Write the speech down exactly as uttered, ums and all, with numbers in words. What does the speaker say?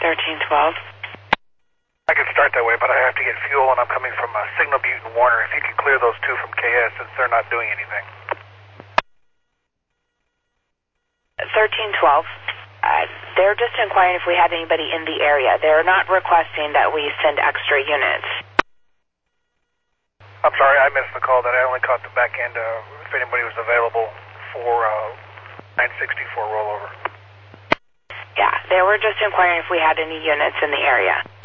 thirteen twelve. I can start that way, but I have to get fuel, and I'm coming from uh, Signal Butte and Warner. If you can clear those two from K S, since they're not doing anything. thirteen twelve. Uh, they're just inquiring if we had anybody in the area. They're not requesting that we send extra units. I'm sorry, I missed the call. That I only caught the back end. Uh, if anybody was available for uh, nine sixty-four rollover. Yeah, they were just inquiring if we had any units in the area.